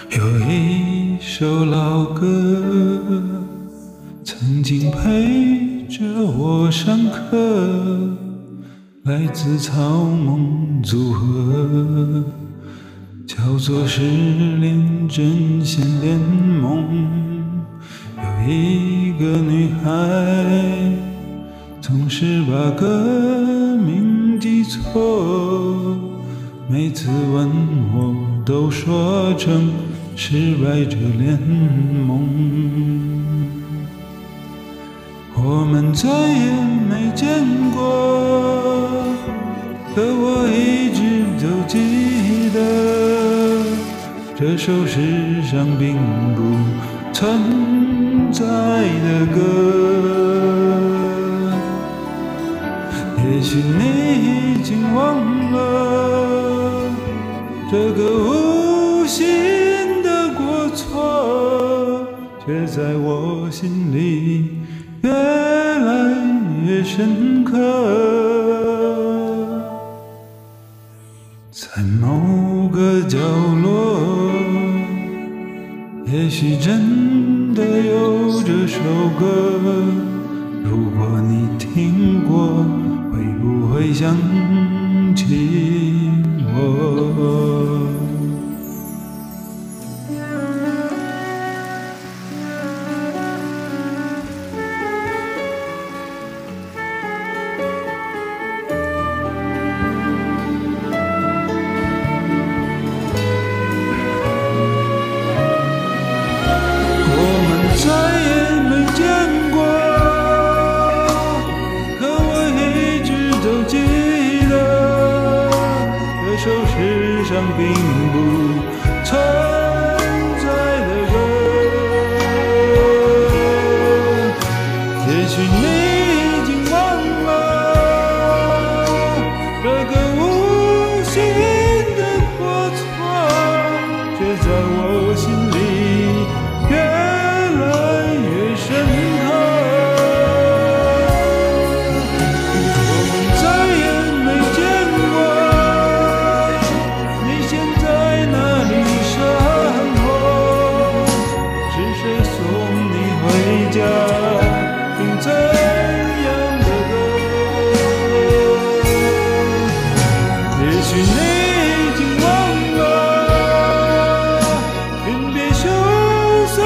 有一首老歌，曾经陪着我上课，来自草蜢组合，叫做失恋阵线联盟。有一个女孩，总是把歌名记错，每次问我都说成失败者联盟。我们再也没见过，可我一直都记得，这首世上并不存在的歌。也许你已经忘了这个无心的过错，却在我心里越来越深刻。在某个角落，也许真的有这首歌，如果你听过，会不会想起我？再也没见过，可我一直都记得，这首世上并不存在的歌。也许你已经忘了这个无心的过错，却在我心里深刻。我们再也没见过，你现在哪里生活？是谁送你回家，听怎样的歌？也许你已经忘了，临别羞涩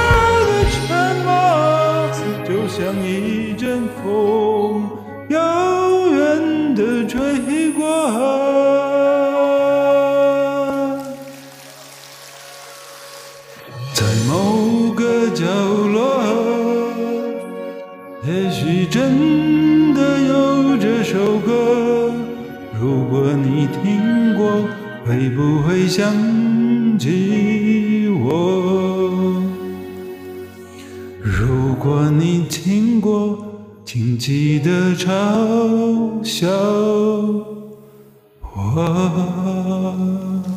就像一阵风，遥远地吹过。在某个角落，也许真的有这首歌，如果你听过，会不会想起我？如果你听过，请记得嘲笑我。